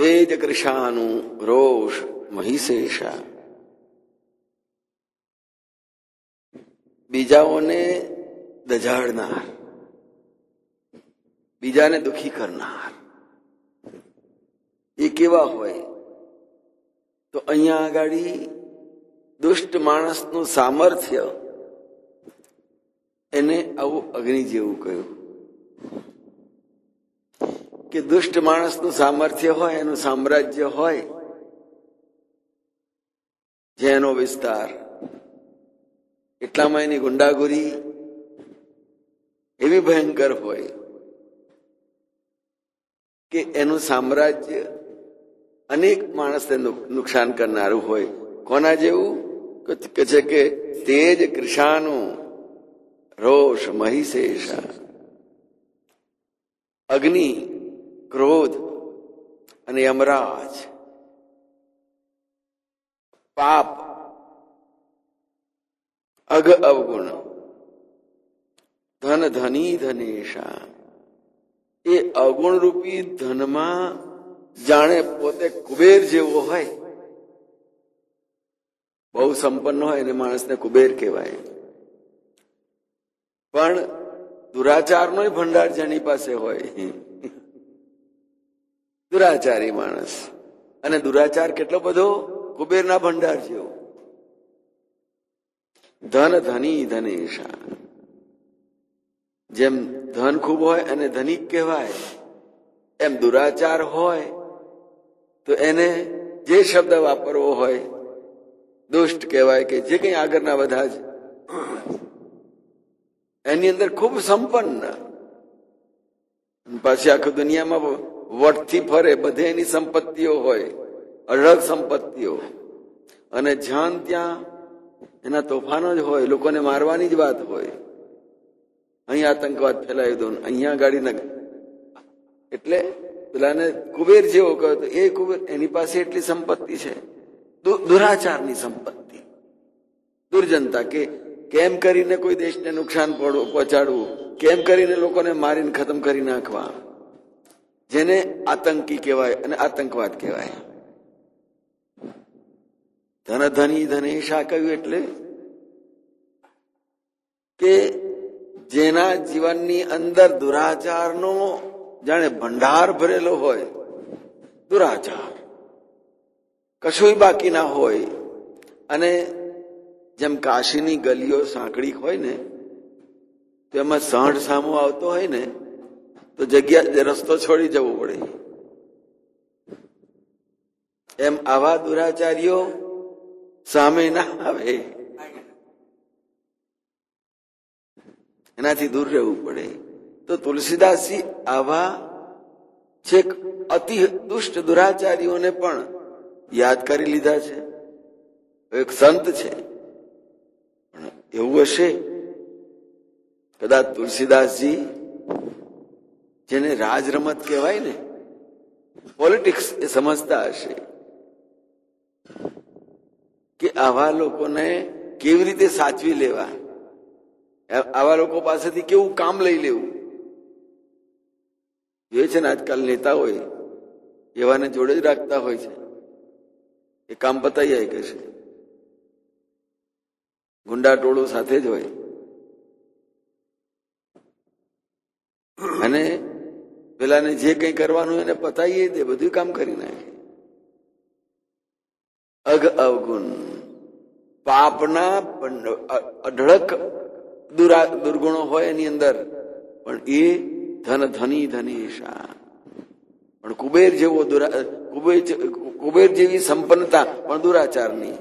તેજ કૃષાનું રોષ મહિષેષા. બીજાઓને દજાડનાર, બીજાને દુખી કરનાર એ કેવા હોય? તો અહીંયા આગળ દુષ્ટ માણસનું સામર્થ્ય એને આવું અગ્નિ જેવું કહ્યું કે દુષ્ટ માણસનું સામર્થ્ય હોય, એનું સામ્રાજ્ય હોય, જેનો વિસ્તાર, એટલામાં એની ગુંડાગુરી એવી ભયંકર હોય કે એનું સામ્રાજ્ય અનેક માણસને નુકસાન કરનારું હોય. કોના જેવું? કે છે કે તેજ કૃષાનું રોષ મહિષેષા. અગ્નિ, ક્રોધ અને યમરાજ, પાપ, અઘ અવગુણ, ધન ધની ધનેશા. એ અવગુણ રૂપી ધનમાં જાણે પોતે કુબેર જેવો હોય. બહુ સંપન્ન હોય એને માણસને કુબેર કહેવાય. પણ દુરાચારનો ભંડાર જેની પાસે હોય, દુરાચારી માણસ, અને દુરાચાર કેટલો બધો? કુબેરના ભંડાર જેવો. ધન ધની ધનેશા. જેમ ધન ખૂબ હોય અને ધનિક કહેવાય, એમ દુરાચાર હોય તો એને જે શબ્દ વાપરવો હોય દુષ્ટ કહેવાય, કે જે કંઈ આગળના બધા જ એની અંદર ખૂબ સંપન્ન, પાછી આખી દુનિયામાં વટથી ફરે, બધે એની સંપત્તિઓ હોય, અઢળક સંપત્તિઓ, અને જ્યાં ત્યાં એના તોફાનો જ હોય, લોકોને મારવાની જ વાત હોય. અહીંયા આતંકવાદ ફેલાવી દો, અહીંયા ગાડી ન, એટલે પેલાને કુબેર જેવો કહ્યો તો એ કુબેર, એની પાસે એટલી સંપત્તિ છે. દુરાચારની સંપત્તિ, દુર્જનતા, કે કેમ કરીને કોઈ દેશને નુકસાન પહોંચાડવું, કેમ કરીને લોકોને મારીને ખતમ કરી નાખવા, જેને આતંકી કહેવાય અને આતંકવાદ કહેવાય. ધન ધની ધનેશા કહ્યું એટલે કે જેના જીવનની અંદર દુરાચારનો જાણે ભંડાર ભરેલો હોય, દુરાચાર કશું બાકી ના હોય. અને જેમ કાશીની ગલીઓ સાંકડી હોય ને, તો એમાં સાંઢ સામો આવતો હોય ને તો જગ્યા, રસ્તો છોડી જવો પડે. એમ આવા દુરાચારીઓ સામે ના આવે, એનાથી દૂર રહેવું પડે. તો તુલસીદાસજી આવા છેક અતિ દુષ્ટ દુરાચારીઓને પણ યાદ કરી લીધા છે. એક સંત છે, પણ એવું હશે કદાચ તુલસીદાસજી, જેને રાજ રમત કહેવાય ને, પોલિટિક્સ, એ સમજતા હશે કે આવા લોકોને કેવી રીતે સાચવી લેવા, આવા લોકો પાસેથી કેવું કામ લઈ લેવું. એ છે ને આજકાલ નેતા હોય એવાને જોડે જ રાખતા હોય છે, એ કામ પતાઈ જાય કે છે, ગુંડા ટોળું સાથે જ હોય, અને પેલાને જે કંઈ કરવાનું એને પતાઈએ દે, બધું કામ કરી નાખે. અઘ અવગુણ, પાપના અઢળક દુર્ગુણો હોય એની અંદર, પણ એ ધન ધની ધનેશા. પણ કુબેર જેવો કુબેર જેવી સંપન્નતા પણ દુરાચારની,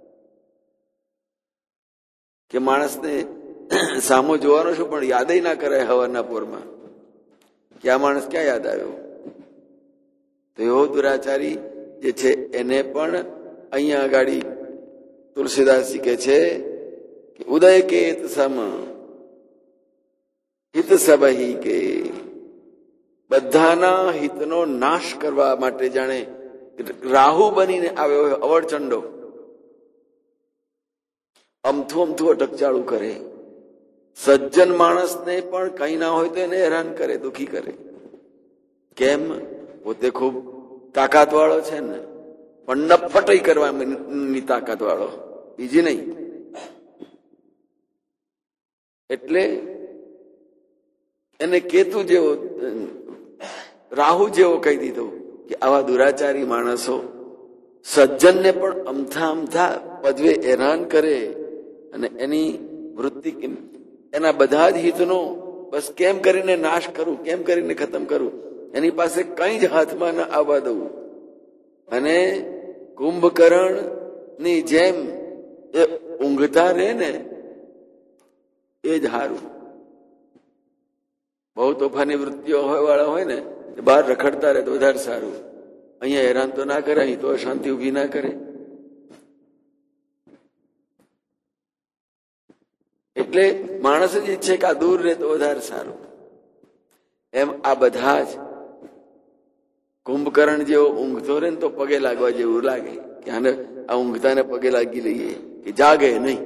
કે માણસને સામો જોવાનો શું, પણ યાદ ના કરાય હવારના પોરમાં કે આ માણસ ક્યાં યાદ આવ્યો. તો એવો દુરાચારી જે છે એને પણ અહીંયા આગળ તુલસીદાસજી કહે છે કે ઉદય કેત સમ હિત સબહી કે. બધાના હિતનો નાશ કરવા માટે જાણે રાહુ બનીને આવ્યો હોય અવળચંડો, અમથું અમથું અટકચાળું કરે. સજ્જન માણસને પણ કઈ ના હોય તો એને હેરાન કરે, દુખી કરે. કેમ? પોતે ખૂબ તાકાત વાળો છે ને, પણ નફટઈ કરવાની તાકાત વાળો, બીજી નહીં. એટલે એને કેતુ જેવો, રાહુ જેવો કહી દીધો કે આવા દુરાચારી માણસો સજ્જનને પણ અમથા અમથા પદવે હેરાન કરે અને એની વૃત્તિ, એના બધા જ હિતનો બસ કેમ કરીને નાશ કરું, કેમ કરીને ખતમ કરું, એની પાસે કઈ જ હાથમાં ન આવવા દઉં. અને કુંભકર્ણ ની જેમ એ ઊંઘતા રહે ને એ જ હારું. બહુ તોફાની વૃત્તિઓ વાળા હોય ને બહાર રખડતા રહે તો વધારે સારું. અહીંયા હેરાન તો ના કરે, અહીં તો અશાંતિ ઉભી ના કરે. એટલે માણસ જ ઈચ્છે કે આ દૂર રહે તો વધારે સારું. એમ આ બધા જ કુંભકર્ણ જેવો ઊંઘતો રહે ને તો પગે લાગવા જેવું લાગે કે આને આ ઊંઘતાને પગે લાગી લઈએ કે જાગે નહીં.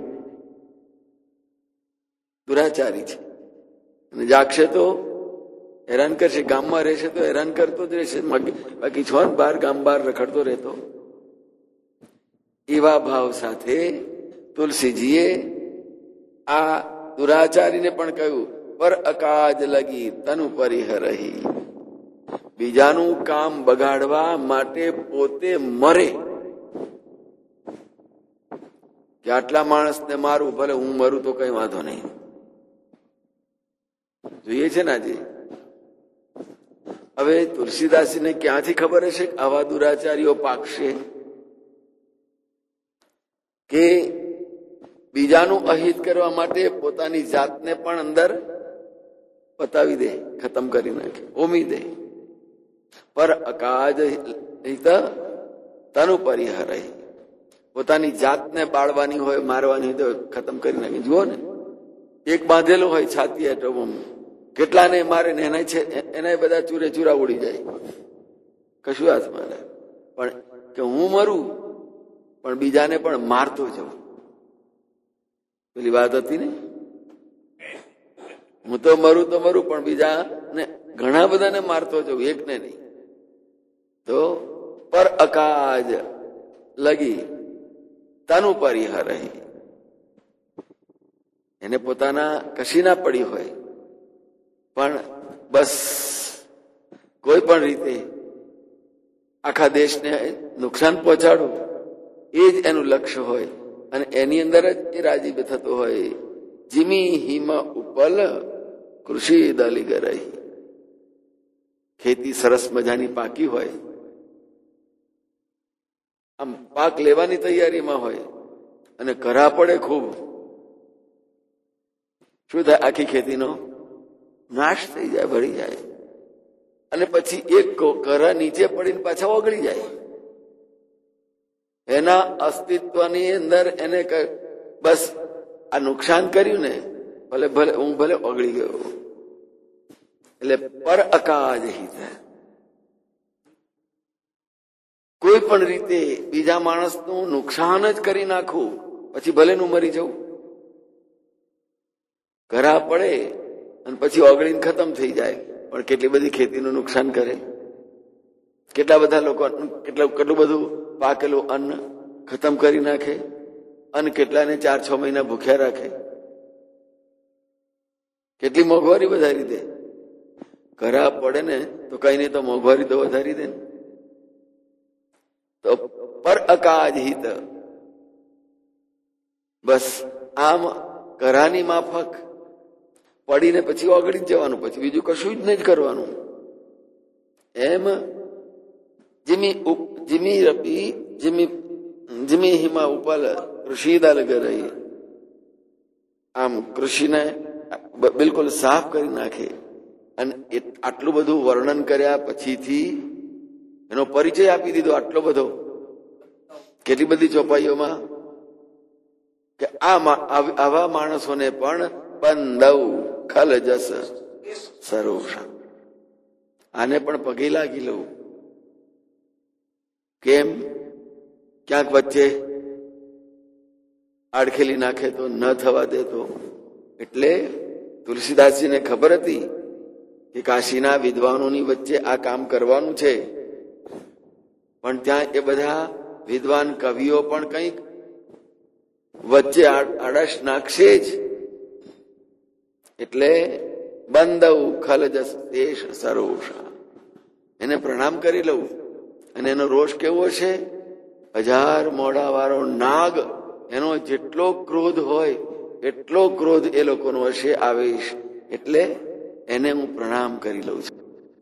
દુરાચારી છે અને જાગશે તો હેરાન કરશે, ગામમાં રહેશે તો હેરાન કરતો જ રહેશે, બાકી છો ને બહાર ગામ બહાર રખડતો રહેતો. એવા ભાવ સાથે તુલસીજીએ આ દુરાચારીને પણ કહ્યું, પર અકાજ લગી તનુ પરિહરહી. બીજાનું કામ બગાડવા માટે પોતે મરે કે આટલા માણસને મારું, ભલે હું મરું તો કઈ વાંધો નહીં. જોઈએ છે ને આજે. હવે તુલસીદાસજીને ક્યાંથી ખબર હશે કે આવા દુરાચારીઓ પાકશે કે બીજાનું અહિત કરવા માટે પોતાની જાતને પણ અંદર પતાવી દે, ખતમ કરી નાખે, ઓમી દે. પર અકાજ હિત તનુ પરિહરહી. પોતાની જાતને બાળવાની હોય, મારવાની હોય તો ખતમ કરી નાખે. જુઓ ને, એક બાંધેલો હોય છાતી હેઠળ, કેટલાને મારે ને એના બધા ચૂરે ચૂરા ઉડી જાય, કશું હાથમાં ના. પણ કે હું મરું પણ બીજાને પણ મારતો જાઉં, પેલી વાત હતી ને, હું તો મરું પણ બીજાને ઘણા બધાને મારતો જાઉં, એકને નહીં. તો પર અકાજ લગી તનુ પરિહરહી. એને પોતાના કશી ના પડી હોય પણ બસ કોઈ પણ રીતે આખા દેશને નુકસાન પહોંચાડવું એ જ એનું લક્ષ્ય હોય અને એની અંદર જ એ રાજીબ થતો હોય. જીમી હિમ ઉપલ કૃષિ દલી ગરહી. ખેતી સરસ મજાની પાકી હોય, આમ પાક લેવાની તૈયારીમાં હોય અને કરા પડે ખૂબ, શું થાય? આખી ખેતીનો નાશ થઈ જાય, ભળી જાય. અને પછી એક કરા નીચે પડીને પાછા ઓગળી જાય. એના અસ્તિત્વની અંદર એને બસ આ નુકસાન કર્યું ને, ભલે ઓગળી ગયો. એટલે પર અકાજ હિત. કોઈ પણ રીતે બીજા માણસનું નુકસાન જ કરી નાખવું, પછી ભલે નું મરી જવું. ઘરા પડે અને પછી ઓગળીને ખતમ થઈ જાય, પણ કેટલી બધી ખેતીનું નુકસાન કરે, કેટલા બધા લોકો કેટલું બધું પાકેલું અન્ન ખતમ કરી નાખે અને કેટલાને 4-6 મહિના ભૂખ્યા રાખે. કેટલી મોંઘવારી વધારી દે. ઘરા પડે ને તો કઈ નહીં તો મોંઘવારી તો વધારી દે ને. તો પર અકાજ હિત. બસ આમ ઘરાની માફક પડીને પછી ઓગળી જ જવાનું, પછી બીજું કશું જ નહીં કરવાનું. એમ જીમી હિમા ઉપલ કૃષિ દલ ગરહી. આમ કૃષિને બિલકુલ સાફ કરી નાખે. અને આટલું બધું વર્ણન કર્યા પછીથી એનો પરિચય આપી દીધો આટલો બધો, કેટલી બધી ચોપાઈઓમાં, કે આવા માણસોને પણ બંધવ ખલ જસ સરોષા. આને પણ પગે લાગી લઉં. કેમ? ક્યાંક વચ્ચે આડખેલી નાખે તો ન થવા દેતો. એટલે તુલસીદાસજીને ખબર હતી કે કાશીના વિદ્વાનોની વચ્ચે આ કામ કરવાનું છે, પણ ત્યાં એ બધા વિદ્વાન કવિઓ પણ કંઈક વચ્ચે આડશ નાખશે જ. એટલે બંધવ ખલજસ દેશ સરોષા, એને પ્રણામ કરી લઉં. અને એનો રોષ કેવો છે? 1000 મોઢા વાળો નાગ, એનો જેટલો ક્રોધ હોય એટલો ક્રોધ એ લોકોનો હશે, આવેશ. એટલે એને હું પ્રણામ કરી લઉં છું.